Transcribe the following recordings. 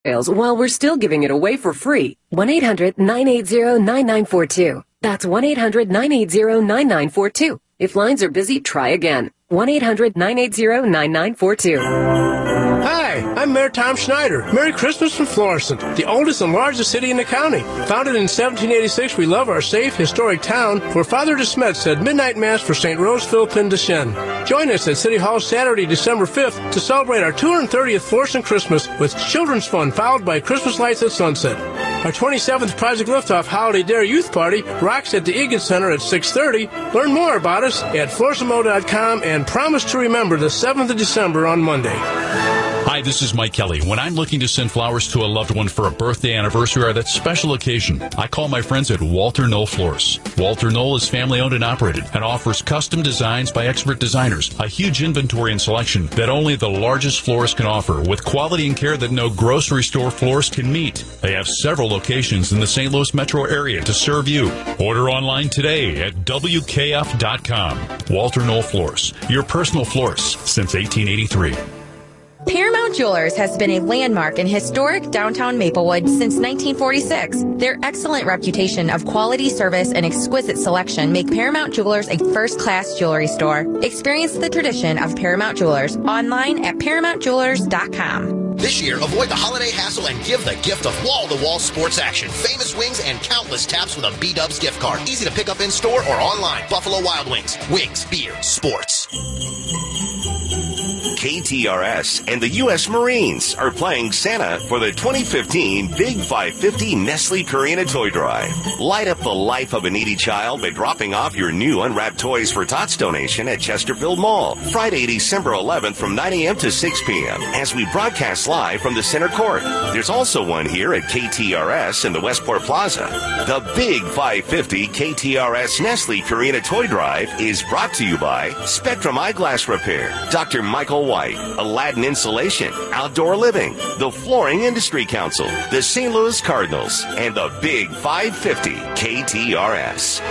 While we're still giving it away for free. 1-800-980-9942. That's 1-800-980-9942. If lines are busy, try again. 1-800-980-9942. Hi, I'm Mayor Tom Schneider. Merry Christmas from Florissant, the oldest and largest city in the county. Founded in 1786, we love our safe, historic town, where Father de Smet said midnight mass for St. Rose Philippine de Chêne. Join us at City Hall Saturday, December 5th to celebrate our 230th Florissant Christmas with children's fun followed by Christmas lights at sunset. Our 27th Project Liftoff Holiday Dare Youth Party rocks at the Egan Center at 6:30. Learn more about us at florissantmo.com and promise to remember the 7th of December on Monday. Hi, this is Mike Kelly. When I'm looking to send flowers to a loved one for a birthday, anniversary, or that special occasion, I call my friends at Walter Knoll Florists. Walter Knoll is family-owned and operated and offers custom designs by expert designers, a huge inventory and selection that only the largest florist can offer, with quality and care that no grocery store florist can meet. They have several locations in the St. Louis metro area to serve you. Order online today at WKF.com. Walter Knoll Florists, your personal florist since 1883. Paramount Jewelers has been a landmark in historic downtown Maplewood since 1946. Their excellent reputation of quality service and exquisite selection make Paramount Jewelers a first-class jewelry store. Experience the tradition of Paramount Jewelers online at ParamountJewelers.com. This year, avoid the holiday hassle and give the gift of wall-to-wall sports action. Famous wings and countless taps with a B-Dubs gift card. Easy to pick up in store or online. Buffalo Wild Wings. Wings, beer, sports. KTRS and the U.S. Marines are playing Santa for the 2015 Big 550 Nestle Purina Toy Drive. Light up the life of a needy child by dropping off your new unwrapped Toys for Tots donation at Chesterfield Mall, Friday, December 11th from 9 a.m. to 6 p.m. as we broadcast live from the center court. There's also one here at KTRS in the Westport Plaza. The Big 550 KTRS Nestle Purina Toy Drive is brought to you by Spectrum Eyeglass Repair, Dr. Michael White, Aladdin Insulation, Outdoor Living, the Flooring Industry Council, the St. Louis Cardinals, and the Big 550 KTRS.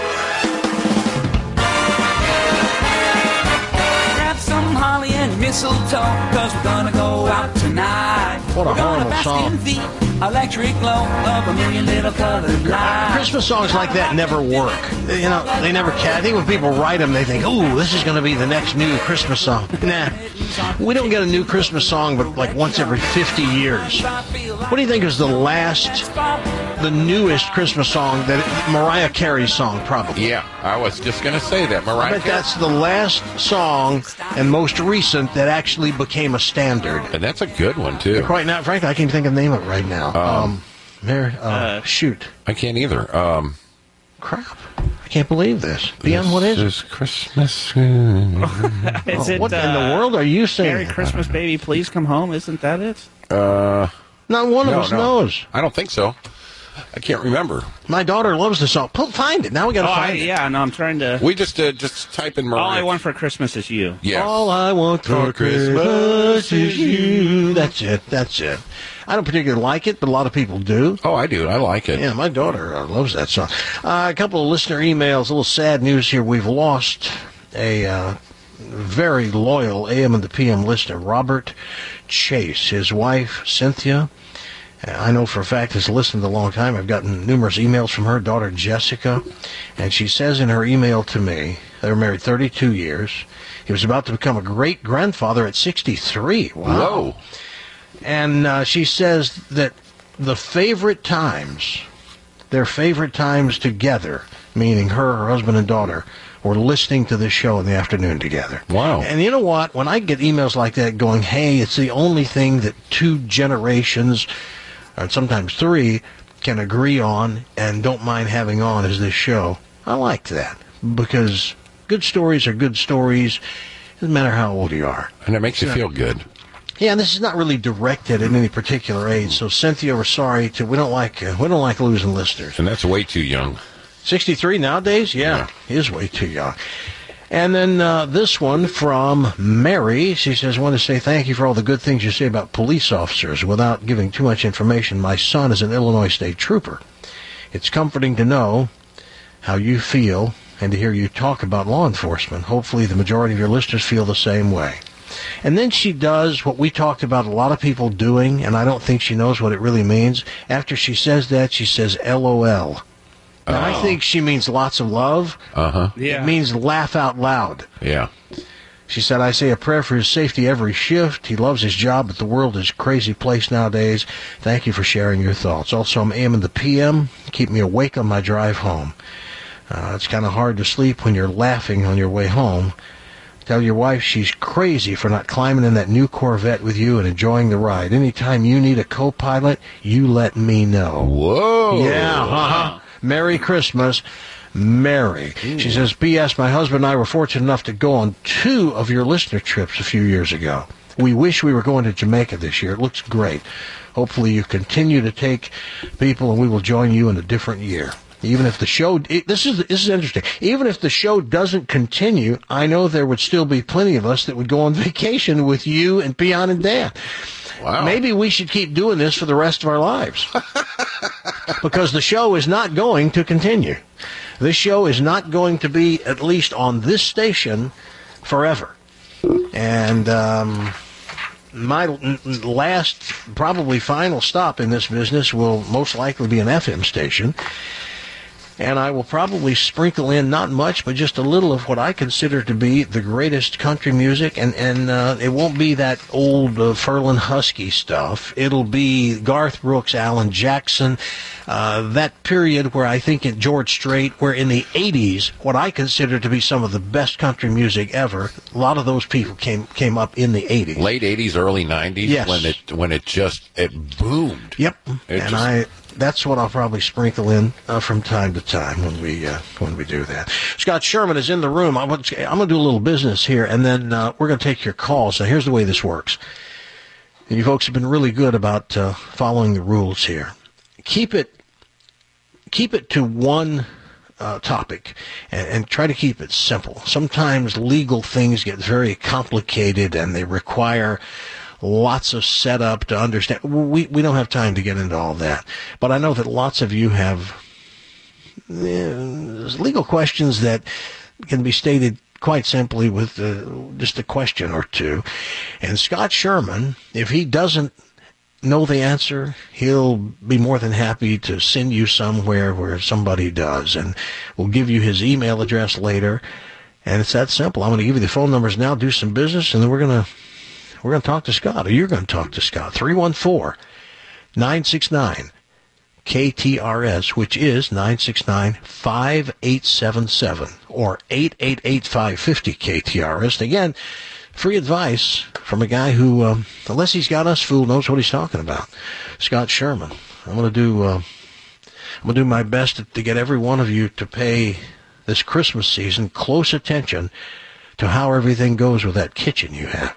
Grab some holly and mistletoe, 'cause we're gonna go out tonight. What a horrible song. Electric glow of a million little colored lights. Christmas songs like that never work. You know, they never can. I think when people write them, they think, ooh, this is going to be the next new Christmas song. Nah. We don't get a new Christmas song but like once every 50 years. What do you think is the newest Christmas song? That Mariah Carey's song, probably. Yeah, I was just going to say that. Mariah Carey. That's the last song and most recent that actually became a standard. And that's a good one, too. Right now, frankly, I can't think of the name of it right now. Shoot. I can't either. Crap. I can't believe this. Dion, what is it? This is Christmas. What in the world are you saying? Merry Christmas, baby, please come home. Isn't that it? Not one of us knows. I don't think so. I can't remember. My daughter loves the song. Find it. Now we got to find it. Yeah, no, I'm trying to. We just type in Mariah. All I want for Christmas is you. Yeah. All I want for Christmas is you. That's it. I don't particularly like it, but a lot of people do. Oh, I do. I like it. Yeah, my daughter loves that song. A couple of listener emails. A little sad news here. We've lost a very loyal AM and the PM listener, Robert Chase. His wife, Cynthia, I know for a fact has listened a long time. I've gotten numerous emails from her daughter, Jessica, and she says in her email to me, they were married 32 years. He was about to become a great-grandfather at 63. Wow. Whoa. And she says that their favorite times together, meaning her husband and daughter, were listening to this show in the afternoon together. Wow. And you know what? When I get emails like that going, hey, it's the only thing that two generations, or sometimes three, can agree on and don't mind having on is this show, I like that. Because good stories are good stories, doesn't matter how old you are. And it makes you feel good. Yeah, and this is not really directed at any particular age. So Cynthia, we're sorry we don't like losing listeners. And that's way too young. 63 nowadays? Yeah, he is way too young. And then this one from Mary. She says, I want to say thank you for all the good things you say about police officers. Without giving too much information, my son is an Illinois State Trooper. It's comforting to know how you feel and to hear you talk about law enforcement. Hopefully the majority of your listeners feel the same way. And then she does what we talked about a lot of people doing, and I don't think she knows what it really means. After she says that, she says LOL. Now, I think she means lots of love. Yeah. It means laugh out loud. Yeah. She said, I say a prayer for his safety every shift. He loves his job, but the world is a crazy place nowadays. Thank you for sharing your thoughts. Also, I'm AM in the PM. Keep me awake on my drive home. It's kind of hard to sleep when you're laughing on your way home. Tell your wife she's crazy for not climbing in that new Corvette with you and enjoying the ride. Anytime you need a co-pilot, you let me know. Whoa. Yeah, Merry Christmas, Mary. She says, P.S. My husband and I were fortunate enough to go on 2 of your listener trips a few years ago. We wish we were going to Jamaica this year. It looks great. Hopefully you continue to take people, and we will join you in a different year. Even if the show, this is interesting. Even if the show doesn't continue, I know there would still be plenty of us that would go on vacation with you and Peon and Dan. Wow. Maybe we should keep doing this for the rest of our lives. Because the show is not going to continue. This show is not going to be, at least on this station, forever. And my last, probably final stop in this business will most likely be an FM station. And I will probably sprinkle in not much, but just a little of what I consider to be the greatest country music. And it won't be that old Ferlin Husky stuff. It'll be Garth Brooks, Alan Jackson, that period where I think in George Strait, where in the 80s, what I consider to be some of the best country music ever, a lot of those people came up in the 80s. Late 80s, early 90s, yes. when it boomed. Yep. That's what I'll probably sprinkle in from time to time when we do that. Scott Sherman is in the room. I'm going to do a little business here, and then we're going to take your calls. Now, here's the way this works. And you folks have been really good about following the rules here. Keep it to one topic and try to keep it simple. Sometimes legal things get very complicated, and they require lots of setup to understand. We don't have time to get into all that. But I know that lots of you have legal questions that can be stated quite simply with just a question or two. And Scott Sherman, if he doesn't know the answer, he'll be more than happy to send you somewhere where somebody does. And we'll give you his email address later. And it's that simple. I'm going to give you the phone numbers now, do some business, and then we're going to talk to Scott, or you're going to talk to Scott. 314-969-KTRS, which is 969-5877, or 888-550-KTRS. Again, free advice from a guy who, unless he's got us fooled, knows what he's talking about. Scott Sherman. I'm going to do my best to get every one of you to pay this Christmas season close attention to how everything goes with that kitchen you have.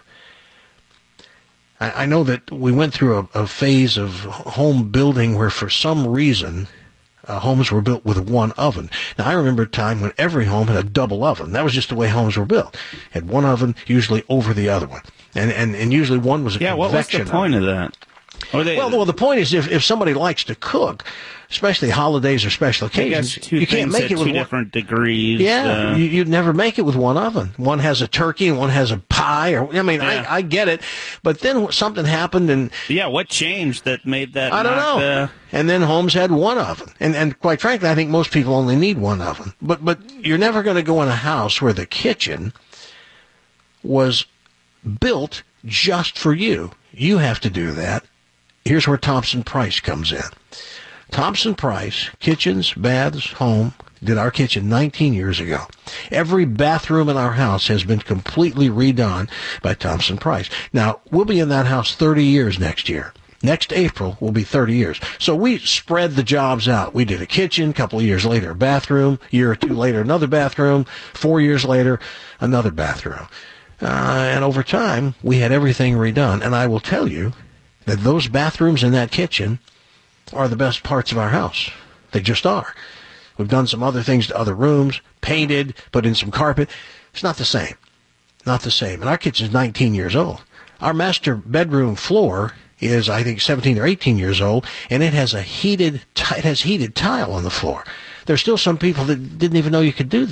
I know that we went through a phase of home building where, for some reason, homes were built with one oven. Now, I remember a time when every home had a double oven. That was just the way homes were built. Had one oven usually over the other one. And usually one was a convection what was the point of that? Well, the point is if somebody likes to cook, especially holidays or special occasions, you can't make it with two different degrees. Yeah, you'd never make it with one oven. One has a turkey and one has a pie. I get it, but then something happened, and what changed that made that? I don't know. And then homes had one oven, and quite frankly, I think most people only need one oven. But you're never going to go in a house where the kitchen was built just for you. You have to do that. Here's where Thompson Price comes in. Thompson Price, kitchens, baths, home, did our kitchen 19 years ago. Every bathroom in our house has been completely redone by Thompson Price. Now, we'll be in that house 30 years next year. Next April will be 30 years. So we spread the jobs out. We did a kitchen, a couple of years later, a bathroom, a year or two later, another bathroom, 4 years later, another bathroom. And over time, we had everything redone. And I will tell you that those bathrooms in that kitchen are the best parts of our house. They just are. We've done some other things to other rooms, painted, put in some carpet. It's not the same. Not the same. And our kitchen's 19 years old. Our master bedroom floor is, I think, 17 or 18 years old, and it has heated tile on the floor. There's still some people that didn't even know you could do that.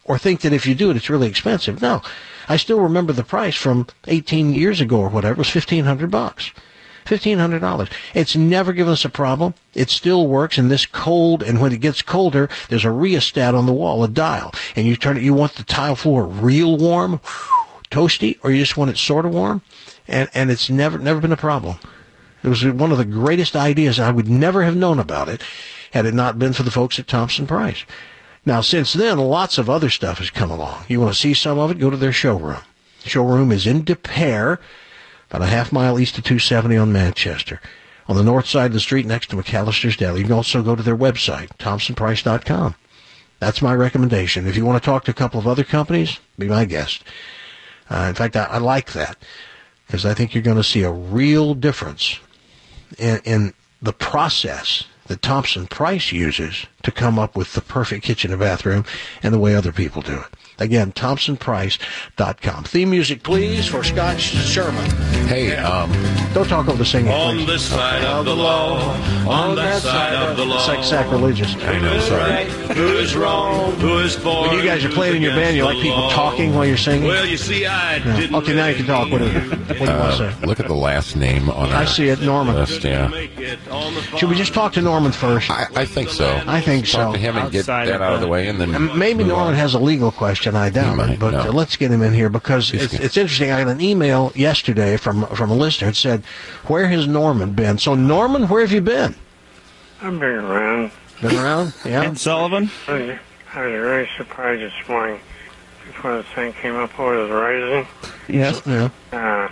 or think that if you do it, it's really expensive. No, I still remember the price from 18 years ago or whatever. It was $1,500. $1,500. It's never given us a problem. It still works in this cold, and when it gets colder, there's a rheostat on the wall, a dial, and you turn it. You want the tile floor real warm, toasty, or you just want it sort of warm, and it's never been a problem. It was one of the greatest ideas. I would never have known about it had it not been for the folks at Thompson Price. Now, since then, lots of other stuff has come along. You want to see some of it, go to their showroom. The showroom is in De Pere, about a half mile east of 270 on Manchester, on the north side of the street next to McAllister's Deli. You can also go to their website, thompsonprice.com. That's my recommendation. If you want to talk to a couple of other companies, be my guest. In fact, I like that, because I think you're going to see a real difference in the process that Thompson Price uses to come up with the perfect kitchen and bathroom and the way other people do it. Again, thompsonprice.com. Theme music, please, for Scott Sherman. Hey, don't talk over the singing, please. On this side of the law, on that side of the law. It's like sacrilegious. I know, sorry. Who is wrong? Who is for? When you guys are playing in your band, you like people talking while you're singing? Well, you see, I didn't. Okay, now you can talk. What do you want to say? Look at the last name on our I see it, Norman. list, yeah. Should we just talk to Norman first? I think so. I think so. Talk to him and get Outside that of out of the the- way, and then Maybe Norman has a legal question. I doubt might, it, but no. let's get him in here, because it's interesting. I got an email yesterday from a listener. It said, "Where has Norman been?" So, Norman, where have you been? I've been around. Been around? Yeah. Ed Sullivan? I was very surprised this morning before the thing came up over the horizon. Yes. Yeah.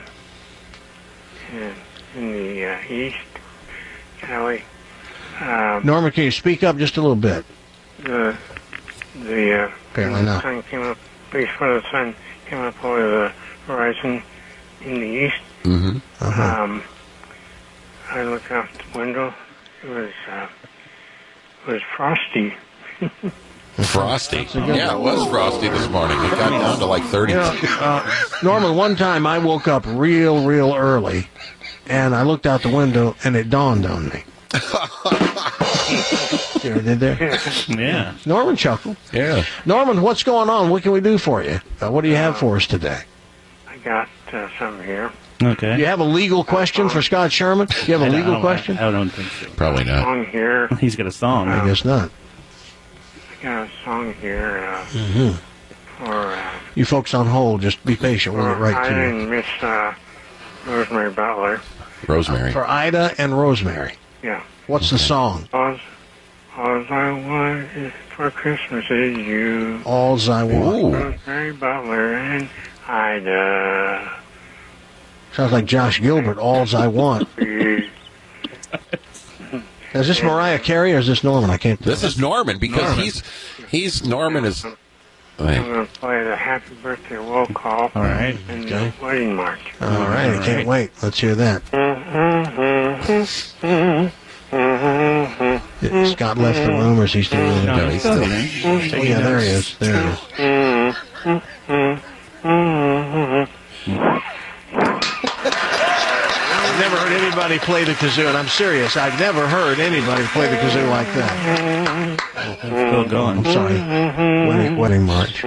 In the east, Cali. Norman, can you speak up just a little bit? The Apparently not. sun came up before the sun came up over the horizon in the east. Mm-hmm. I looked out the window. It was frosty. Frosty. Yeah, it was frosty this morning. It got down to like 30. Norman, one time I woke up real early, and I looked out the window, and it dawned on me. See what I did there? Yeah. Norman chuckled. Yeah. Norman, what's going on? What can we do for you? What do you have for us today? I got some here. Okay. Do you have a legal question for Scott Sherman? Do you have a legal question? I don't think so. Probably not. Song here. He's got a song. I guess not. I got a song here for You folks on hold, just be patient. We'll get right I to you. and Miss Rosemary Butler. Rosemary. For Ida and Rosemary. Yeah. What's the song? All I want for Christmas is you. All's I Want. Rosemary Butler and Ida. Sounds like Josh Gilbert, All's I Want. Is this Mariah Carey or is this Norman? I can't tell. This is Norman, because he's Norman is... I'm going to play the Happy Birthday roll call. All right. And the wedding march. All right, I can't wait. Let's hear that. Scott left the room, or is he still in? No, he's still in. Oh, yeah, there he is. There he is. I've never heard anybody play the kazoo, and I'm serious. I've never heard anybody play the kazoo like that. Still going. I'm sorry. Wedding march.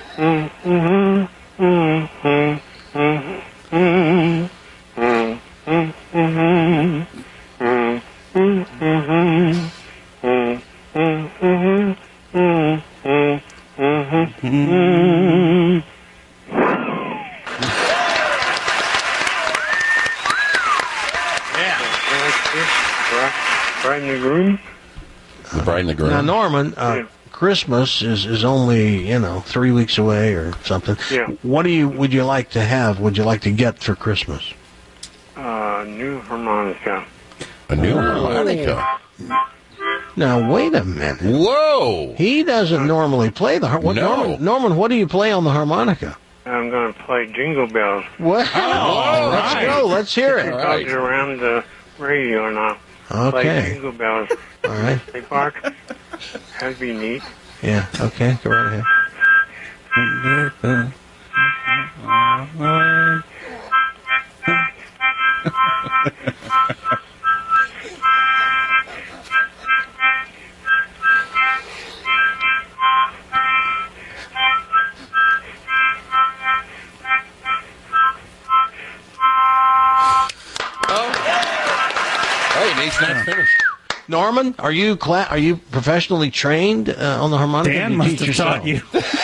Bride and the groom. The bride and the groom. Now, Norman, Christmas is only 3 weeks away or something. Yeah. What would you like to have? Would you like to get for Christmas? New harmonica. A new harmonica. Now, wait a minute. Whoa! He doesn't normally play the harmonica. No. Norman, what do you play on the harmonica? I'm going to play Jingle Bells. Well, all let's right. go. Let's hear it. All right. Goes around the radio now. Play Okay. Jingle Bells. All right. They bark. That'd be neat. Yeah. Okay. Go right ahead. Norman, are you professionally trained on the harmonica? Dan must have taught you.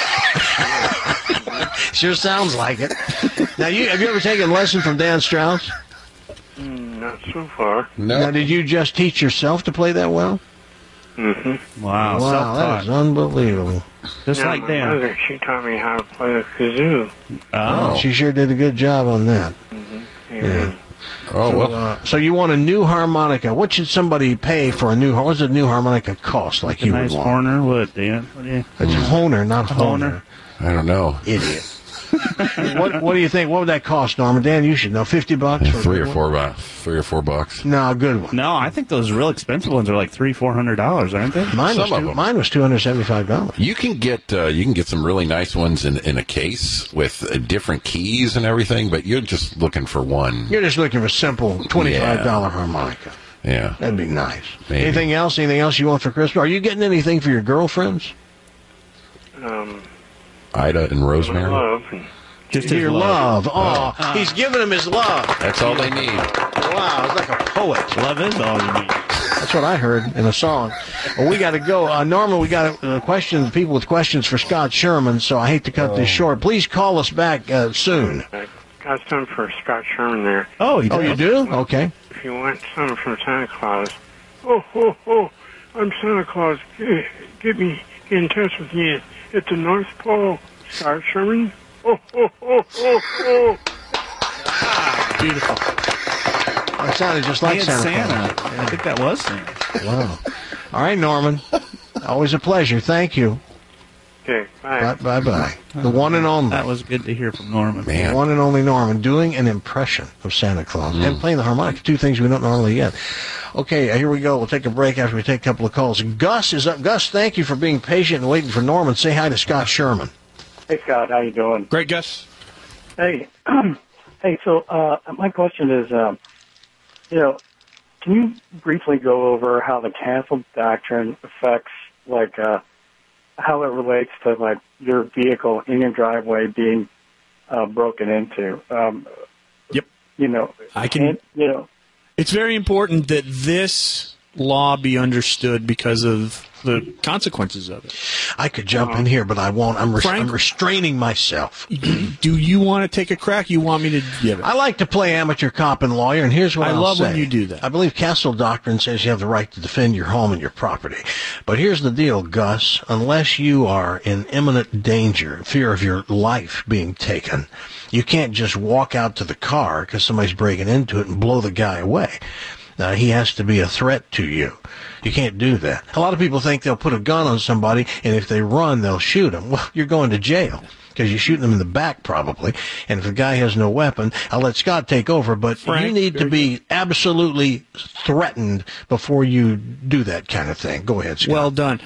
Sure sounds like it. Now, have you ever taken a lesson from Dan Strauss? Not so far. No. Now, did you just teach yourself to play that well? Mm-hmm. Wow, that is unbelievable. Just Yeah, like my Dan. mother, she taught me how to play the kazoo. Oh. She sure did a good job on that. Yeah. Oh, well. So you want a new harmonica. What should somebody pay for a new? What does a new harmonica cost? Like A you nice would want? horner, what, Dan? What do you? It's Honer, not Honer. I don't know. Idiot. What do you think? What would that cost, Norman? Dan, you should know. $50? $3 or $4. No, a good one. No, I think those real expensive ones are like $300-400, aren't they? Mine Some of them. Mine was $275. You can get some really nice ones in a case with different keys and everything, but you're just looking for one. You're just looking for a simple $25 harmonica. Yeah. That'd be nice. Maybe. Anything else you want for Christmas? Are you getting anything for your girlfriends? Ida and Rosemary. Love. And Just Your love. Oh, he's giving him his love. That's all they need. Wow, it's like a poet. Love is all you need. That's what I heard in a song. Well, we got to go. Norman, we got people with questions for Scott Sherman, so I hate to cut this short. Please call us back soon. I got some for Scott Sherman there. Oh, Oh, you do? Okay. If you want some from Santa Claus. Oh, I'm Santa Claus. Get in touch with me at the North Pole, Scott Sherman. Oh. Beautiful. That sounded just like Santa. I think that was Santa. Wow. All right, Norman. Always a pleasure. Thank you. Okay, bye. Bye. The one and only. That was good to hear from Norman. The one and only Norman doing an impression of Santa Claus and playing the harmonica. Two things we don't normally get. Okay, here we go. We'll take a break after we take a couple of calls. Gus is up. Gus, thank you for being patient and waiting for Norman. Say hi to Scott Sherman. Hey, Scott. How you doing? Great, Gus. Hey. Hey, so my question is, can you briefly go over how the cancel doctrine affects, how it relates to, your vehicle in your driveway being broken into? Yep. I can. It's very important that this law be understood because of the consequences of it. I could jump in here, but I won't. I'm restraining myself. Do you want to take a crack? You want me to give it? I like to play amateur cop and lawyer, and here's what I I'll love say. when you do that. I believe Castle Doctrine says you have the right to defend your home and your property. But here's the deal, Gus. Unless you are in imminent danger, fear of your life being taken, you can't just walk out to the car because somebody's breaking into it and blow the guy away. He has to be a threat to you. You can't do that. A lot of people think they'll put a gun on somebody, and if they run, they'll shoot them. Well, you're going to jail because you're shooting them in the back probably. And if the guy has no weapon, I'll let Scott take over, but Frank, you need to be absolutely threatened before you do that kind of thing. Go ahead, Scott. Well done.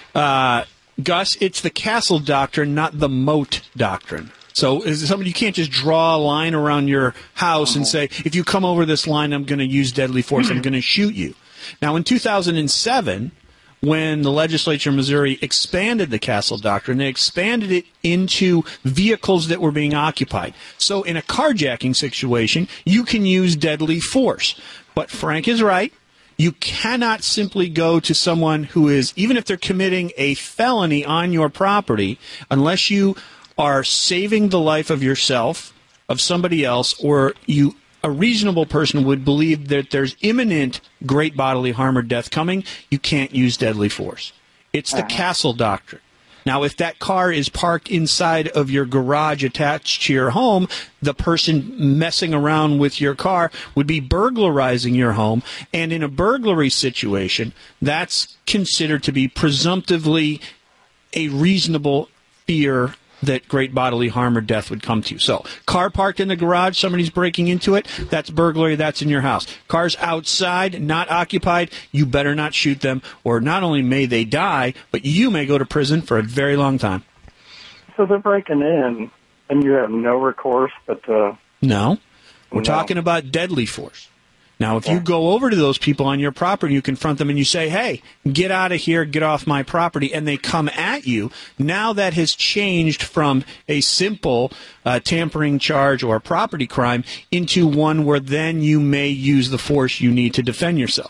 Gus, it's the Castle Doctrine, not the Moat Doctrine. So is somebody, you can't just draw a line around your house and say, if you come over this line, I'm going to use deadly force. I'm going to shoot you. Now, in 2007, when the legislature of Missouri expanded the Castle Doctrine, they expanded it into vehicles that were being occupied. So in a carjacking situation, you can use deadly force. But Frank is right. You cannot simply go to someone who is, even if they're committing a felony on your property, unless you are saving the life of yourself, of somebody else, or a reasonable person would believe that there's imminent great bodily harm or death coming, you can't use deadly force. It's the Castle Doctrine. Now, if that car is parked inside of your garage attached to your home, the person messing around with your car would be burglarizing your home. And in a burglary situation, that's considered to be presumptively a reasonable fear that great bodily harm or death would come to you. So, car parked in the garage, somebody's breaking into it, that's burglary, that's in your house. Cars outside, not occupied, you better not shoot them, or not only may they die, but you may go to prison for a very long time. So they're breaking in, and you have no recourse but No. We're talking about deadly force. Now, if you go over to those people on your property, you confront them and you say, hey, get out of here, get off my property, and they come at you, now that has changed from a simple tampering charge or property crime into one where then you may use the force you need to defend yourself.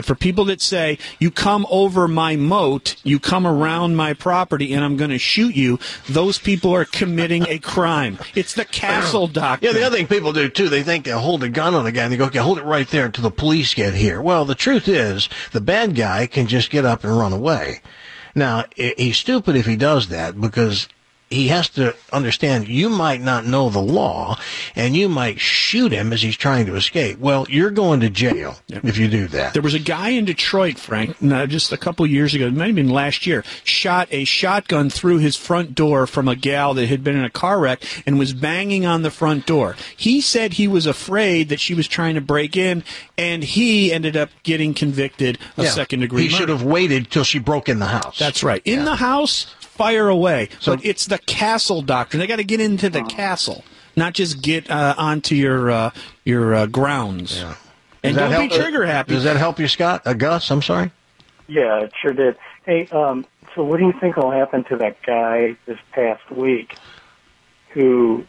But for people that say, you come over my moat, you come around my property, and I'm going to shoot you, those people are committing a crime. It's the castle doctrine. Yeah, the other thing people do, too, they think they'll hold a gun on the guy, and they go, okay, hold it right there until the police get here. Well, the truth is, the bad guy can just get up and run away. Now, he's stupid if he does that, because he has to understand you might not know the law, and you might shoot him as he's trying to escape. Well, you're going to jail if you do that. There was a guy in Detroit, Frank, just a couple years ago, it might have been last year, shot a shotgun through his front door from a gal that had been in a car wreck and was banging on the front door. He said he was afraid that she was trying to break in, and he ended up getting convicted of second-degree murder. He should have waited till she broke in the house. That's right. In the house, fire away. So, but it's the castle doctrine. They got to get into the castle, not just get onto your grounds. Yeah. And don't be trigger happy. Does that help you, Scott? Gus, I'm sorry? Yeah, it sure did. Hey, so what do you think will happen to that guy this past week who,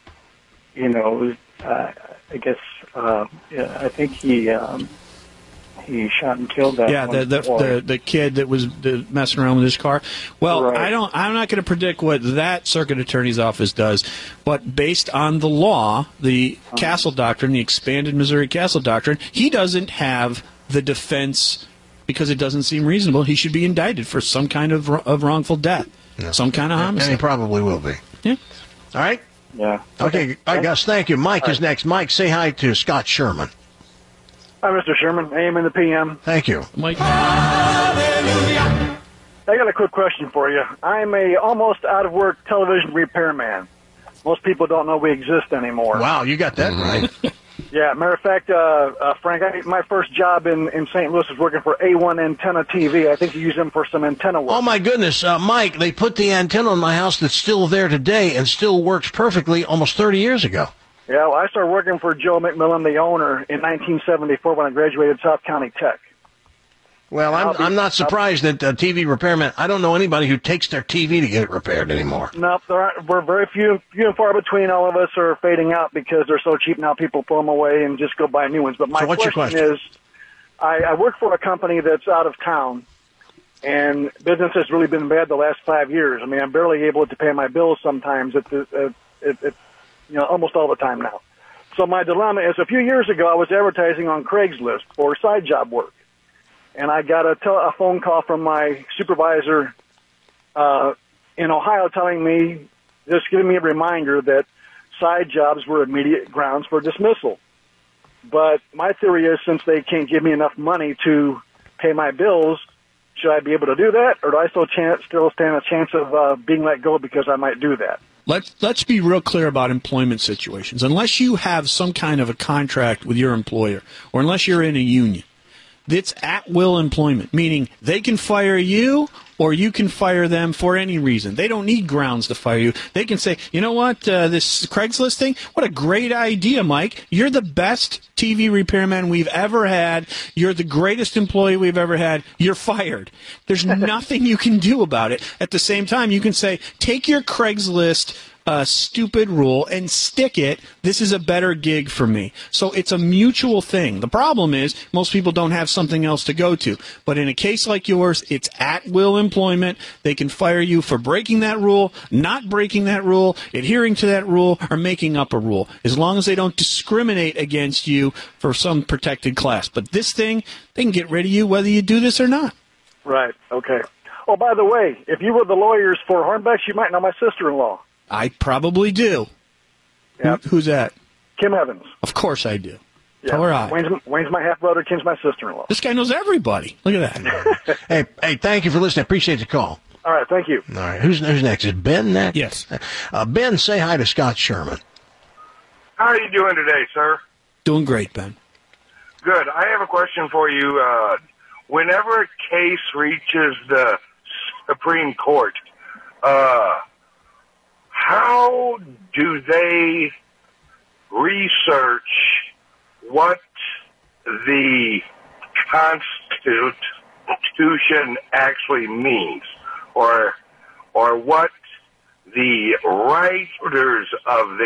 I guess, I think he shot and killed that. Yeah, the kid that was messing around with his car. Well, right. I'm not going to predict what that circuit attorney's office does, but based on the law, the Castle Doctrine, the expanded Missouri Castle Doctrine, he doesn't have the defense because it doesn't seem reasonable. He should be indicted for some kind of wrongful death, some kind of homicide. And he probably will be. Yeah. All right. Yeah. Okay. All right, Gus. Thank you. Mike is next. Mike, say hi to Scott Sherman. Hi, Mr. Sherman, AM and the PM. Thank you. Mike. I got a quick question for you. I'm a almost out-of-work television repairman. Most people don't know we exist anymore. Wow, you got that right. Yeah, matter of fact, Frank, my first job in St. Louis was working for A1 Antenna TV. I think you use them for some antenna work. Oh, my goodness. Mike, they put the antenna on my house that's still there today and still works perfectly almost 30 years ago. Yeah, well, I started working for Joe McMillan, the owner, in 1974 when I graduated South County Tech. Well, I'm not surprised that TV repairmen, I don't know anybody who takes their TV to get it repaired anymore. No, we're very few and far between. All of us are fading out because they're so cheap now, people throw them away and just go buy new ones. But my question is, I work for a company that's out of town, and business has really been bad the last 5 years. I mean, I'm barely able to pay my bills sometimes almost all the time now. So my dilemma is, a few years ago, I was advertising on Craigslist for side job work. And I got a phone call from my supervisor in Ohio telling me, just giving me a reminder that side jobs were immediate grounds for dismissal. But my theory is, since they can't give me enough money to pay my bills, should I be able to do that? Or do I still stand a chance of being let go because I might do that? Let's be real clear about employment situations. Unless you have some kind of a contract with your employer, or unless you're in a union, it's at-will employment, meaning they can fire you or you can fire them for any reason. They don't need grounds to fire you. They can say, you know what, this Craigslist thing, what a great idea, Mike. You're the best TV repairman we've ever had. You're the greatest employee we've ever had. You're fired. There's nothing you can do about it. At the same time, you can say, take your Craigslist stupid rule and stick it. This is a better gig for me. So it's a mutual thing. The problem is most people don't have something else to go to. But in a case like yours, it's at-will employment. They can fire you for breaking that rule, not breaking that rule, adhering to that rule, or making up a rule, as long as they don't discriminate against you for some protected class. But this thing, they can get rid of you whether you do this or not. Right. Okay. Oh, by the way, if you were the lawyers for Hornbecks, you might know my sister-in-law. I probably do. Yep. Who's that? Kim Evans. Of course I do. Yeah. Tell her I. Wayne's my half-brother, Kim's my sister-in-law. This guy knows everybody. Look at that. Hey, thank you for listening. I appreciate the call. All right, thank you. All right, who's next? Is Ben next? Yes. Ben, say hi to Scott Sherman. How are you doing today, sir? Doing great, Ben. Good. I have a question for you. Whenever a case reaches the Supreme Court, how do they research what the Constitution actually means, or what the writers of the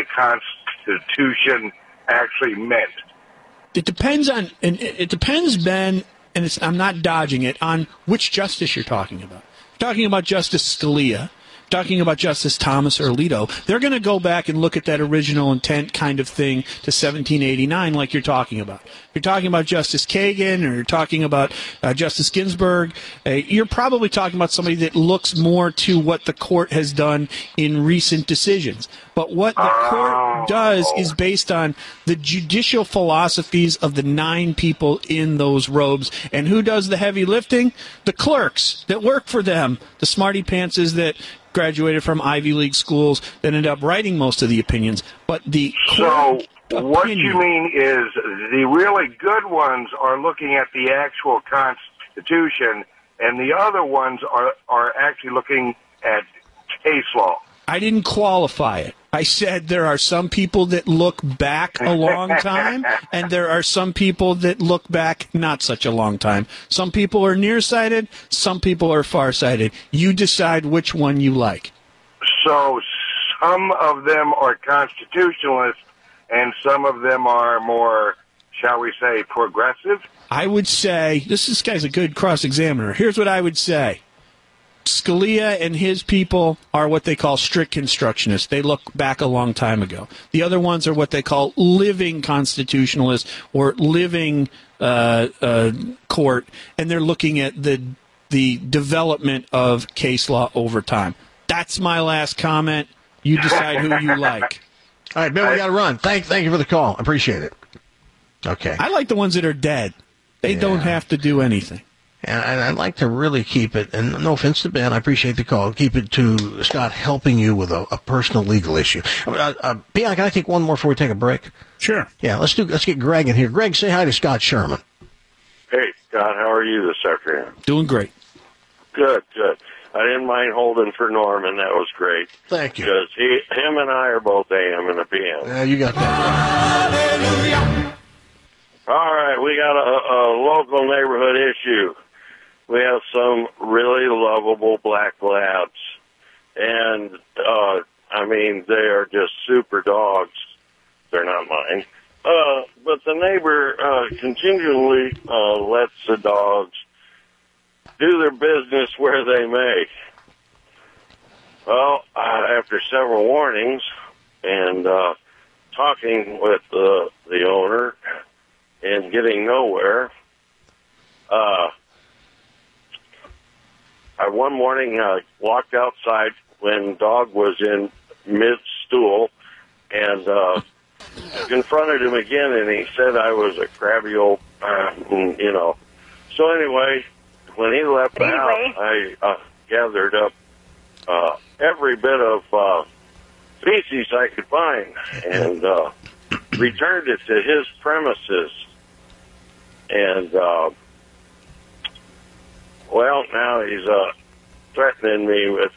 Constitution actually meant? It depends, Ben, and I'm not dodging it, on which justice you're talking about. Talking about Justice Scalia, talking about Justice Thomas or Alito, they're going to go back and look at that original intent kind of thing to 1789 like you're talking about. If you're talking about Justice Kagan or you're talking about Justice Ginsburg, you're probably talking about somebody that looks more to what the court has done in recent decisions. But what the court does is based on the judicial philosophies of the 9 people in those robes. And who does the heavy lifting? The clerks that work for them, the smarty pantses that graduated from Ivy League schools that end up writing most of the opinions. But the So what you mean is the really good ones are looking at the actual Constitution, and the other ones are actually looking at case law. I didn't qualify it. I said there are some people that look back a long time, and there are some people that look back not such a long time. Some people are nearsighted, some people are farsighted. You decide which one you like. So some of them are constitutionalists, and some of them are more, shall we say, progressive? I would say, this guy's a good cross-examiner. Here's what I would say. Scalia and his people are what they call strict constructionists. They look back a long time ago. The other ones are what they call living constitutionalists or living court, and they're looking at the development of case law over time. That's my last comment. You decide who you like. All right, Bill, we got to run. Thank you for the call. I appreciate it. Okay. I like the ones that are dead. They don't have to do anything. And I'd like to really keep it, and no offense to Ben, I appreciate the call, keep it to Scott helping you with a personal legal issue. Bion, can I take one more before we take a break? Sure. Yeah, let's get Greg in here. Greg, say hi to Scott Sherman. Hey, Scott, how are you this afternoon? Doing great. Good. I didn't mind holding for Norman. That was great. Thank you. Because him and I are both AM and a PM. Yeah, you got that. All right, we got a local neighborhood issue. We have some really lovable black labs, and they are just super dogs. They're not mine, but the neighbor continually lets the dogs do their business where they may. Well, after several warnings and talking with the owner and getting nowhere, I one morning walked outside when dog was in mid-stool and confronted him again, and he said I was a crabby old, So anyway, when he left the house, I gathered up every bit of feces I could find and returned it to his premises. And now he's threatening me with,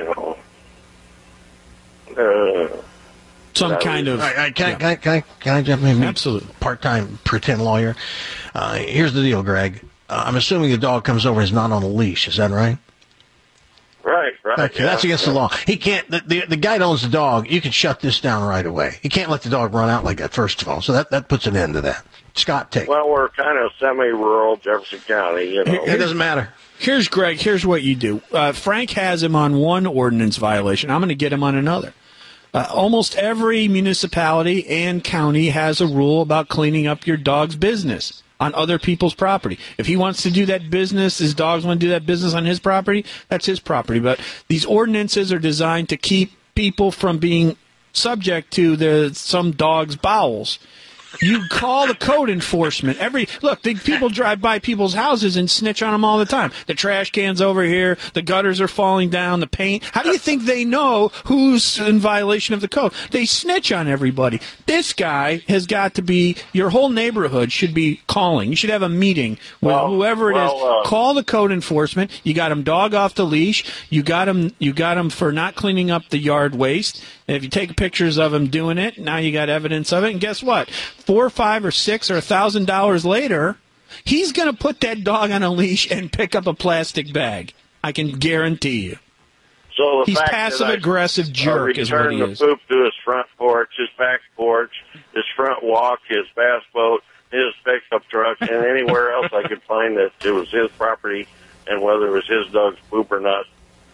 some kind of... Can I jump in? Absolutely. Part-time pretend lawyer. Here's the deal, Greg. I'm assuming the dog comes over and is not on a leash. Is that right? Right. Okay, that's against the law. He can't. The guy that owns the dog. You can shut this down right away. He can't let the dog run out like that. First of all, so that puts an end to that. Scott, take. Well, we're kind of semi-rural Jefferson County. It doesn't matter. Here's Greg. Here's what you do. Frank has him on one ordinance violation. I'm going to get him on another. Almost every municipality and county has a rule about cleaning up your dog's business on other people's property. If he wants to do that business, his dogs want to do that business on his property, that's his property. But these ordinances are designed to keep people from being subject to some dog's bowels. You call the code enforcement. The people drive by people's houses and snitch on them all the time. The trash can's over here. The gutters are falling down. The paint. How do you think they know who's in violation of the code? They snitch on everybody. This guy has got to be, your whole neighborhood should be calling. You should have a meeting with whoever it is. Call the code enforcement. You got him dog off the leash. You got him for not cleaning up the yard waste. And if you take pictures of him doing it, now you got evidence of it. And guess what? $4 or $5 or $6 or $1,000 later, he's going to put that dog on a leash and pick up a plastic bag. I can guarantee you. So he's passive-aggressive jerk is what he is. The poop to his front porch, his back porch, his front walk, his bass boat, his pickup truck and anywhere else I could find that it was his property and whether it was his dog's poop or not.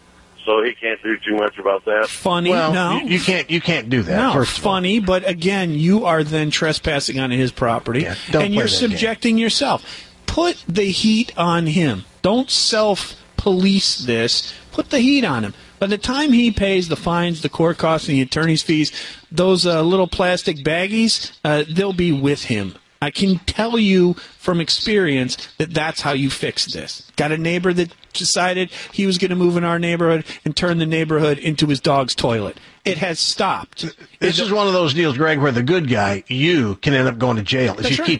So he can't do too much about that. Funny, well, no. You can't do that. No, first of all. funny, but again, you are then trespassing on his property, don't and play you're that subjecting yourself. Put the heat on him. Don't self-police this. Put the heat on him. By the time he pays the fines, the court costs, and the attorney's fees, those little plastic baggies, they'll be with him. I can tell you from experience that that's how you fix this. Got a neighbor that decided he was going to move in our neighborhood and turn the neighborhood into his dog's toilet. It has stopped. This is one of those deals, Greg, where the good guy, you, can end up going to jail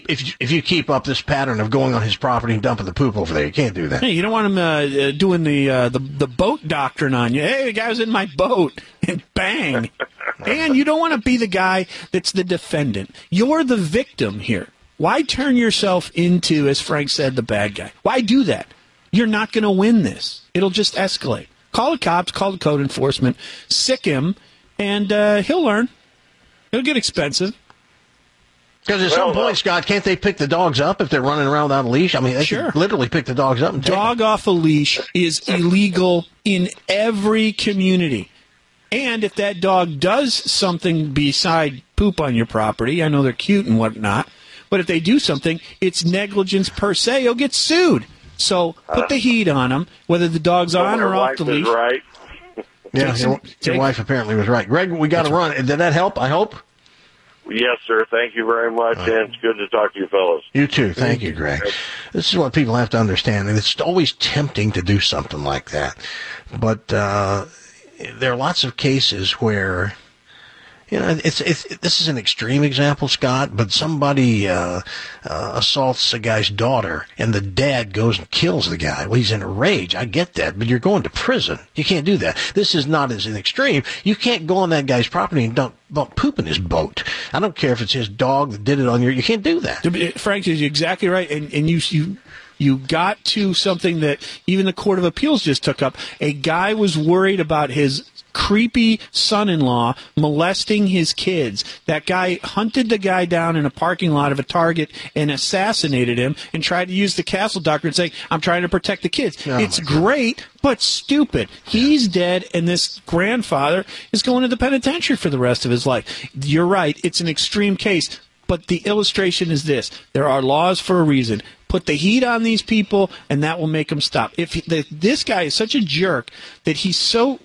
if you keep up this pattern of going on his property and dumping the poop over there. You can't do that. Hey, you don't want him doing the boat doctrine on you. Hey, the guy was in my boat, and bang. And you don't want to be the guy that's the defendant. You're the victim here. Why turn yourself into, as Frank said, the bad guy? Why do that? You're not going to win this. It'll just escalate. Call the cops, call the code enforcement, sick him, and he'll learn. It'll get expensive. Because at some point, Scott, can't they pick the dogs up if they're running around without a leash? I mean, they can literally pick the dogs up and take Dog off a leash is illegal in every community. And if that dog does something beside poop on your property, I know they're cute and whatnot, but if they do something, it's negligence per se. You'll get sued. So put the heat on them, whether the dog's on or off the leash. Right. Yeah, your wife apparently was right. Greg, we got to run. Did that help, I hope? Yes, sir. Thank you very much, and it's good to talk to you fellas. You too. Thank you, Greg. This is what people have to understand, and it's always tempting to do something like that. But there are lots of cases where, you know, this is an extreme example, Scott, but somebody assaults a guy's daughter, and the dad goes and kills the guy. Well, he's in a rage. I get that, but you're going to prison. You can't do that. This is not as an extreme. You can't go on that guy's property and dump poop in his boat. I don't care if it's his dog that did it on your. You can't do that. Frank is exactly right, and you got to something that even the Court of Appeals just took up. A guy was worried about his creepy son-in-law molesting his kids. That guy hunted the guy down in a parking lot of a Target and assassinated him and tried to use the castle doctrine saying, I'm trying to protect the kids. It's great, but stupid. He's dead, and this grandfather is going to the penitentiary for the rest of his life. You're right. It's an extreme case. But the illustration is this. There are laws for a reason. Put the heat on these people, and that will make them stop. This guy is such a jerk that he's so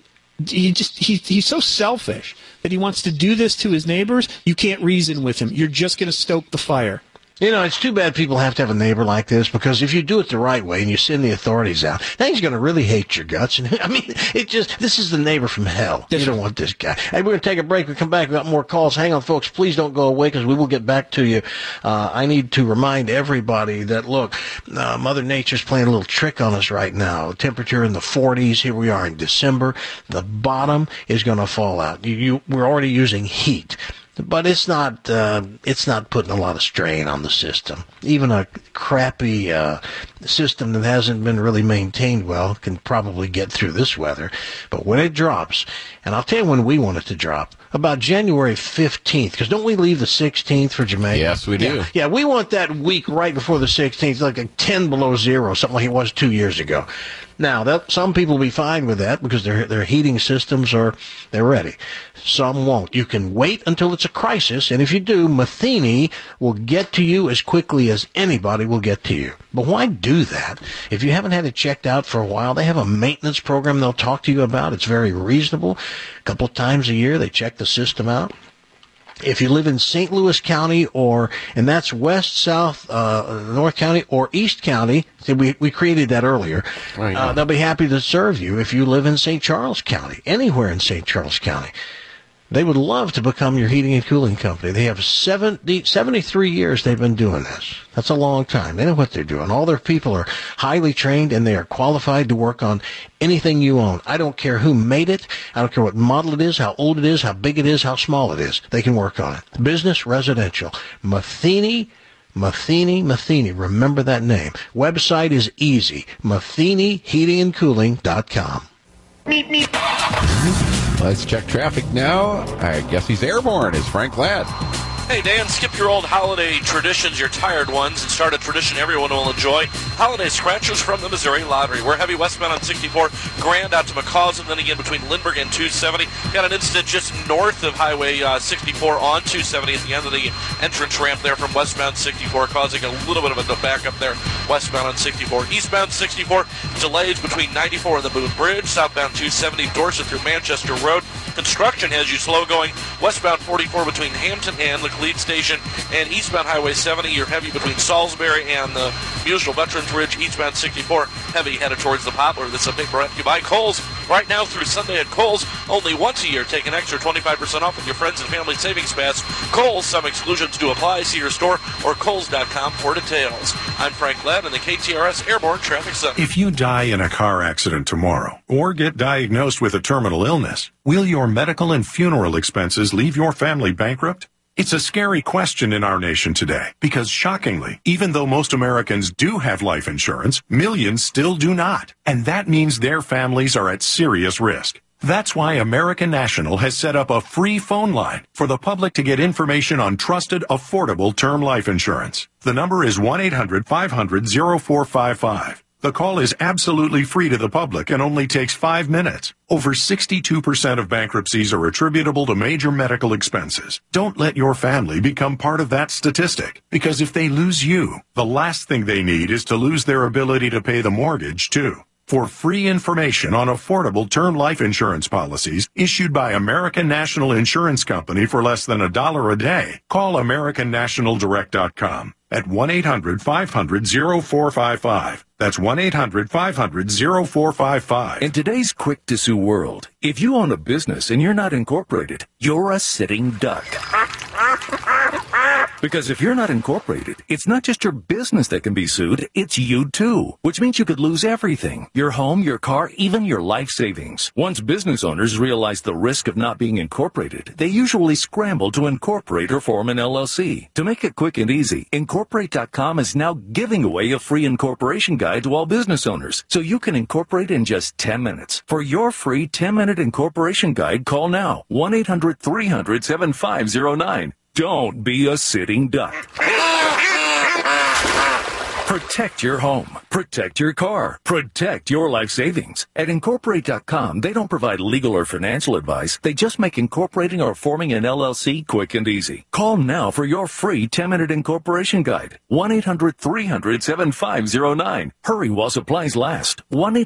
selfish that he wants to do this to his neighbors. You can't reason with him. You're just going to stoke the fire. You know, it's too bad people have to have a neighbor like this, because if you do it the right way and you send the authorities out, then he's going to really hate your guts. And I mean, this is the neighbor from hell. You don't want this guy. Hey, we're going to take a break. We come back. We've got more calls. Hang on, folks. Please don't go away, because we will get back to you. I need to remind everybody that, look, Mother Nature's playing a little trick on us right now. Temperature in the 40s. Here we are in December. The bottom is going to fall out. We're already using heat. But it's not putting a lot of strain on the system. Even a crappy system that hasn't been really maintained well can probably get through this weather. But when it drops, and I'll tell you when we want it to drop, about January 15th, because don't we leave the 16th for Jamaica? Yes, we do. Yeah, we want that week right before the 16th, like a 10 below zero, something like it was 2 years ago. Now, some people will be fine with that because their heating systems they're ready. Some won't. You can wait until it's a crisis, and if you do, Matheny will get to you as quickly as anybody will get to you. But why do that? If you haven't had it checked out for a while, they have a maintenance program they'll talk to you about. It's very reasonable. A couple of times a year, they check the system out. If you live in St. Louis County, and that's West, South, North County, or East County, we created that earlier, they'll be happy to serve you. If you live in St. Charles County, anywhere in St. Charles County, they would love to become your heating and cooling company. They have 73 years they've been doing this. That's a long time. They know what they're doing. All their people are highly trained, and they are qualified to work on anything you own. I don't care who made it. I don't care what model it is, how old it is, how big it is, how small it is. They can work on it. Business, residential. Matheny. Remember that name. Website is easy. MathenyHeatingandCooling.com. Let's check traffic now. I guess he's airborne. Is Frank Ladd? Hey, Dan, skip your old holiday traditions, your tired ones, and start a tradition everyone will enjoy. Holiday scratchers from the Missouri Lottery. We're heavy westbound on 64, Grand out to McCaws, and then again between Lindbergh and 270. Got an incident just north of Highway 64 on 270 at the end of the entrance ramp there from westbound 64, causing a little bit of a backup there westbound on 64. Eastbound 64, delays between 94 and the Boone Bridge. Southbound 270, Dorset through Manchester Road. Construction has you slow going westbound 44 between Hampton and Laclede Station, and eastbound Highway 70, you're heavy between Salisbury and the Musial Veterans Ridge. Eastbound 64, heavy headed towards the Poplar. This is a big brought to you by Kohl's. Right now through Sunday at Kohl's, only once a year, take an extra 25% off with your friends and family savings pass. Kohl's, some exclusions do apply. See your store or Kohl's.com for details. I'm Frank Ladd in the KTRS Airborne Traffic Center. If you die in a car accident tomorrow or get diagnosed with a terminal illness, will your medical and funeral expenses leave your family bankrupt? It's a scary question in our nation today because, shockingly, even though most Americans do have life insurance, millions still do not. And that means their families are at serious risk. That's why American National has set up a free phone line for the public to get information on trusted, affordable term life insurance. The number is 1-800-500-0455. The call is absolutely free to the public and only takes 5 minutes. Over 62% of bankruptcies are attributable to major medical expenses. Don't let your family become part of that statistic, because if they lose you, the last thing they need is to lose their ability to pay the mortgage, too. For free information on affordable term life insurance policies issued by American National Insurance Company for less than $1 a day, call AmericanNationalDirect.com at 1-800-500-0455. That's 1-800-500-0455. In today's quick-to-sue world, if you own a business and you're not incorporated, you're a sitting duck. Because if you're not incorporated, it's not just your business that can be sued, it's you too. Which means you could lose everything. Your home, your car, even your life savings. Once business owners realize the risk of not being incorporated, they usually scramble to incorporate or form an LLC. To make it quick and easy, Incorporate.com is now giving away a free incorporation guide to all business owners, so you can incorporate in just 10 minutes. For your free 10-minute incorporation guide, call now. 1-800-300-7509. Don't be a sitting duck. Protect your home. Protect your car. Protect your life savings. At Incorporate.com, they don't provide legal or financial advice. They just make incorporating or forming an LLC quick and easy. Call now for your free 10-minute incorporation guide. 1-800-300-7509. Hurry while supplies last.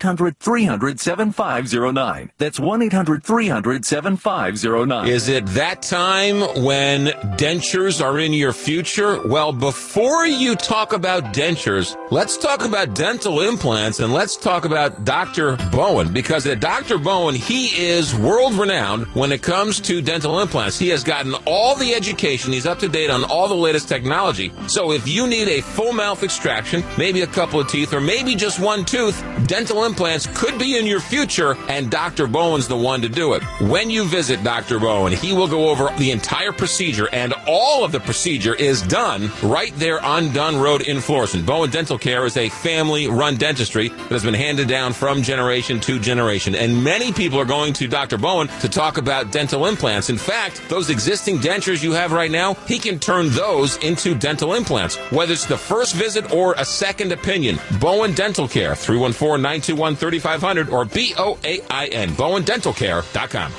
1-800-300-7509. That's 1-800-300-7509. Is it that time when dentures are in your future? Well, before you talk about dentures, let's talk about dental implants, and let's talk about Dr. Bowen, because at Dr. Bowen, he is world-renowned when it comes to dental implants. He has gotten all the education. He's up to date on all the latest technology. So if you need a full mouth extraction, maybe a couple of teeth, or maybe just one tooth, dental implants could be in your future, and Dr. Bowen's the one to do it. When you visit Dr. Bowen, he will go over the entire procedure, and all of the procedure is done right there on Dunn Road in Florissant. Bowen Dental Care is a family-run dentistry that has been handed down from generation to generation. And many people are going to Dr. Bowen to talk about dental implants. In fact, those existing dentures you have right now, he can turn those into dental implants, whether it's the first visit or a second opinion. Bowen Dental Care, 314-921-3500 or BOAIN, BowenDentalCare.com.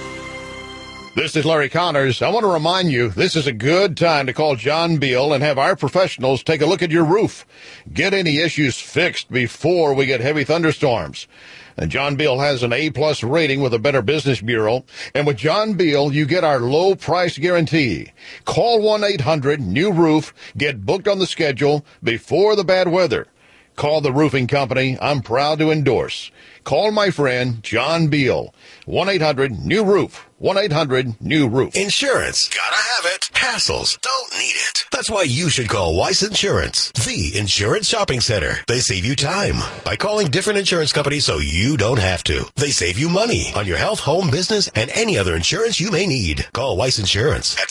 This is Larry Connors. I want to remind you, this is a good time to call John Beal and have our professionals take a look at your roof. Get any issues fixed before we get heavy thunderstorms. And John Beal has an A-plus rating with the Better Business Bureau. And with John Beal, you get our low price guarantee. Call 1-800-NEW-ROOF. Get booked on the schedule before the bad weather. Call the roofing company I'm proud to endorse. Call my friend John Beal. 1-800-NEW-ROOF. 1-800-NEW-ROOF. Insurance. Gotta have it. Hassles. Don't need it. That's why you should call Weiss Insurance, the insurance shopping center. They save you time by calling different insurance companies so you don't have to. They save you money on your health, home, business, and any other insurance you may need. Call Weiss Insurance at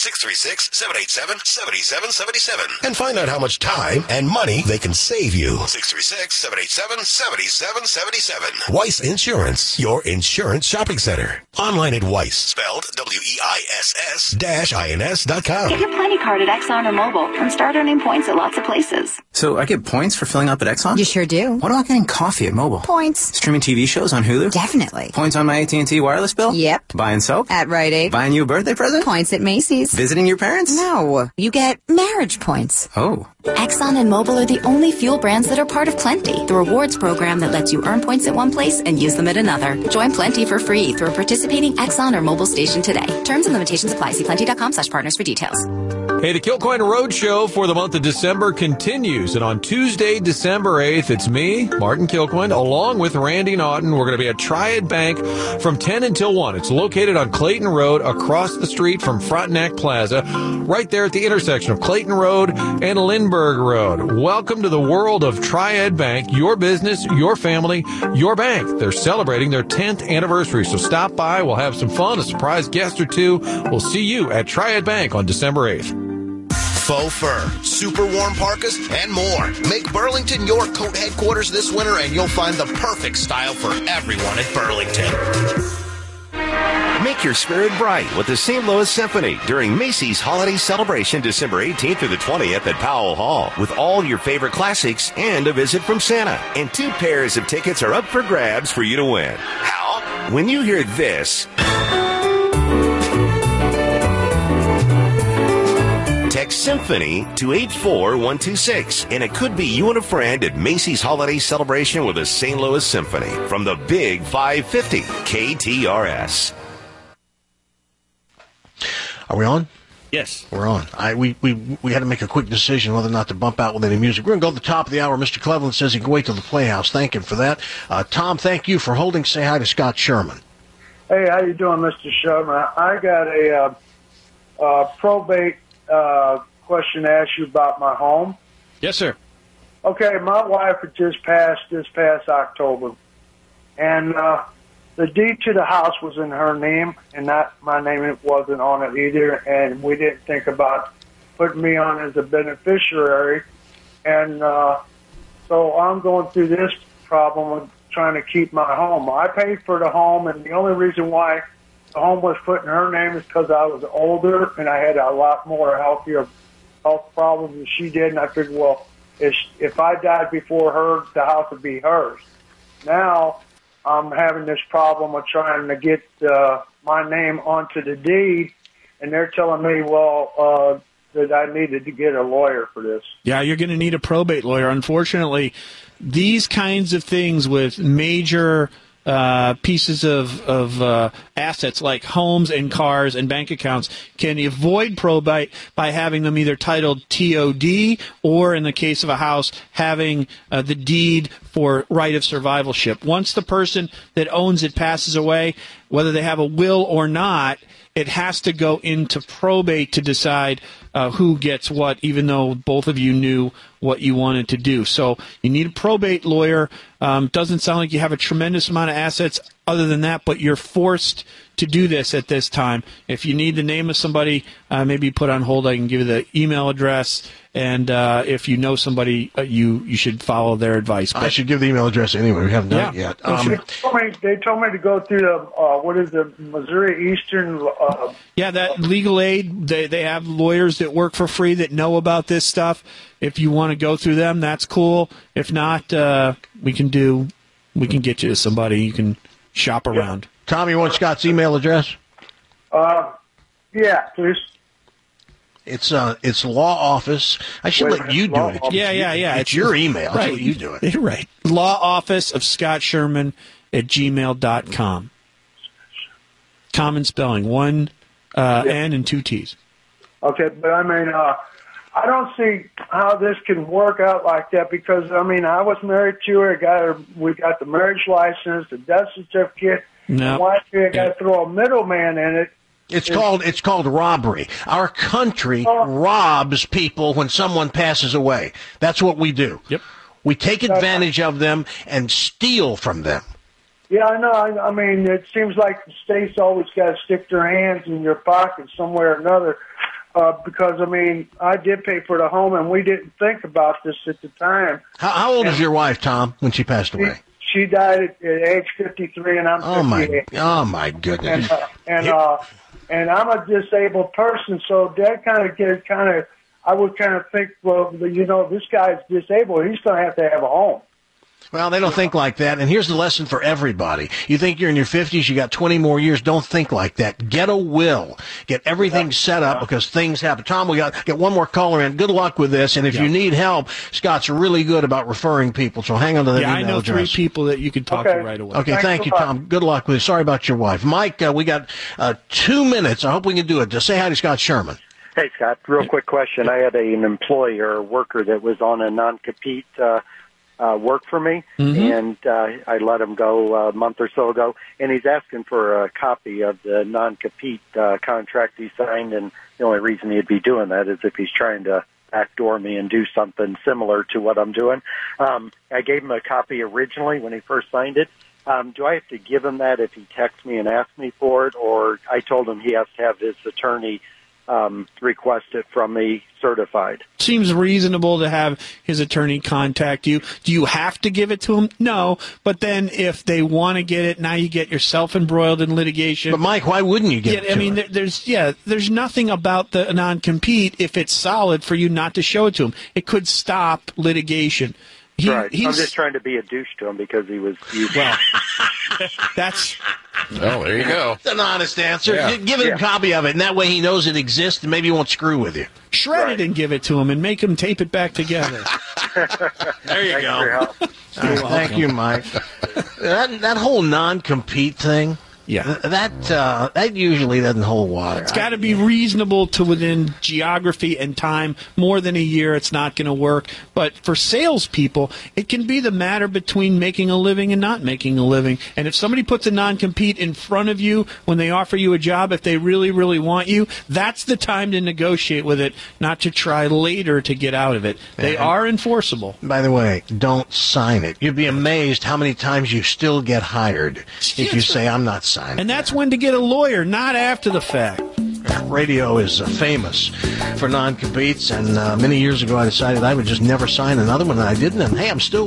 636-787-7777 and find out how much time and money they can save you. 636-787-7777. Weiss Insurance, your insurance shopping center. Online at Weiss, spelled WEISS-INS.com. Get your Plenty card at Exxon or Mobil and start earning points at lots of places. So I get points for filling up at Exxon? You sure do. What about getting coffee at Mobil? Points. Streaming TV shows on Hulu? Definitely. Points on my AT&T wireless bill? Yep. Buying soap? At Rite Aid. Buying you a birthday present? Points at Macy's. Visiting your parents? No. You get marriage points. Oh. Exxon and Mobil are the only fuel brands that are part of Plenty, the rewards program that lets you earn points at one place and use them at another. Join Plenty for free through a participating Exxon or Mobil station today. Terms and limitations apply. See plenty.com/partners for details. Hey, the Kilcoyne Roadshow for the month of December continues. And on Tuesday, December 8th, it's me, Martin Kilcoyne, along with Randy Naughton. We're going to be at Triad Bank from 10 until 1. It's located on Clayton Road across the street from Frontenac Plaza, right there at the intersection of Clayton Road and Lindbergh Road. Welcome to the world of Triad Bank, your business, your family, your bank. They're celebrating their 10th anniversary, so stop by. We'll have some fun, a surprise guest or two. We'll see you at Triad Bank on December 8th. Faux fur, super warm parkas, and more. Make Burlington your coat headquarters this winter, and you'll find the perfect style for everyone at Burlington. Make your spirit bright with the St. Louis Symphony during Macy's Holiday Celebration December 18th through the 20th at Powell Hall with all your favorite classics and a visit from Santa. And 2 pairs of tickets are up for grabs for you to win. How? When you hear this, text Symphony to 84126, and it could be you and a friend at Macy's Holiday Celebration with the St. Louis Symphony from the Big 550 KTRS. Are we on? Yes. We're on. We had to make a quick decision whether or not to bump out with any music. We're going to go to the top of the hour. Mr. Cleveland says he can wait till the Playhouse. Thank him for that. Tom, thank you for holding. Say hi to Scott Sherman. Hey, how you doing, Mr. Sherman? I got a probate question to ask you about my home. Yes, sir. Okay, my wife had just passed this past October, and the deed to the house was in her name, and not my name. It wasn't on it either, and we didn't think about putting me on as a beneficiary. And so I'm going through this problem of trying to keep my home. I paid for the home, and the only reason why the home was put in her name is because I was older and I had a lot more health problems than she did, and I figured, well, if I died before her, the house would be hers. Now I'm having this problem of trying to get my name onto the deed, and they're telling me, well, that I needed to get a lawyer for this. Yeah, you're going to need a probate lawyer. Unfortunately, these kinds of things with major pieces of assets like homes and cars and bank accounts can avoid probate by having them either titled TOD or, in the case of a house, having the deed for right of survivalship. Once the person that owns it passes away, whether they have a will or not, it has to go into probate to decide who gets what, even though both of you knew what you wanted to do. So you need a probate lawyer. Doesn't sound like you have a tremendous amount of assets other than that, but you're forced to do this at this time. If you need the name of somebody, maybe put on hold. I can give you the email address, and if you know somebody, you should follow their advice. But I should give the email address anyway. We haven't done it yet. They told me to go through the Missouri Eastern. Yeah, that legal aid. They have lawyers that work for free that know about this stuff. If you want to go through them, that's cool. If not, we can get you to somebody. You can shop around. Yeah. Tom, you want Scott's email address? Yeah, please. It's law office. I should let you do it. Yeah. It's your email. Right. That's what you do it. Right. Law office of Scott Sherman at gmail.com. Common spelling. 1 N and 2 T's. Okay, but I mean, I don't see how this can work out like that because, I mean, I was married to her. We got the marriage license, the death certificate. No. Why do you got to throw a middleman in it? It's called robbery. Our country robs people when someone passes away. That's what we do. Yep. We take advantage of them and steal from them. Yeah, I know. I mean, it seems like the state's always got to stick their hands in your pocket somewhere or another. Because, I mean, I did pay for the home, and we didn't think about this at the time. How old is your wife, Tom, when she passed away? She died at age 53, and I'm 58. Oh my goodness! And I'm a disabled person, so that I would kind of think, well, this guy's disabled. He's going to have a home. Well, they don't think like that, and here's the lesson for everybody. You think you're in your 50s, you got 20 more years, don't think like that. Get a will. Get everything set up because things happen. Tom, we get one more caller in. Good luck with this, and if you need help, Scott's really good about referring people, so hang on to that email I know address. 3 people that you can talk to right away. Okay, thank you, Tom. Good luck with it. Sorry about your wife. Mike, we got 2 minutes. I hope we can do it. Just say hi to Scott Sherman. Hey, Scott, real quick question. I had an employee or worker that was on a non-compete work for me, and I let him go a month or so ago, and he's asking for a copy of the non-compete contract he signed, and the only reason he'd be doing that is if he's trying to backdoor me and do something similar to what I'm doing. I gave him a copy originally when he first signed it. Do I have to give him that if he texts me and asks me for it, or I told him he has to have his attorney request it from me certified? Seems reasonable to have his attorney contact you. Do you have to give it to him? No. But then if they want to get it, now you get yourself embroiled in litigation. But Mike, why wouldn't you give it to him? There's nothing about the non-compete, if it's solid, for you not to show it to him. It could stop litigation. Right. I'm just trying to be a douche to him because he was. That's. Well, there you go. That's an honest answer. Yeah. Give him a copy of it, and that way he knows it exists, and maybe he won't screw with you. Shred it and give it to him, and make him tape it back together. There you go. Thank you, Mike. That whole non-compete thing. Yeah, that usually doesn't hold water. It's got to be reasonable to within geography and time. More than a year, it's not going to work. But for salespeople, it can be the matter between making a living and not making a living. And if somebody puts a non-compete in front of you when they offer you a job, if they really, really want you, that's the time to negotiate with it, not to try later to get out of it. They are enforceable. By the way, don't sign it. You'd be amazed how many times you still get hired if you say, I'm not signing. And that's when to get a lawyer, not after the fact. Radio is famous for non-competes, and many years ago I decided I would just never sign another one, and I didn't, and hey, I'm still